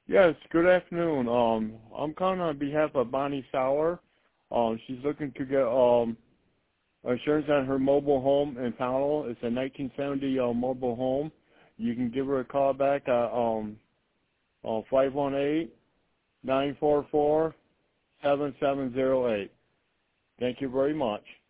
Yes, good afternoon. I'm calling on behalf of Bonnie Sauer. She's looking to get insurance on her mobile home in Powell. It's a 1970 mobile home. You can give her a call back at 518-944-7708. Thank you very much.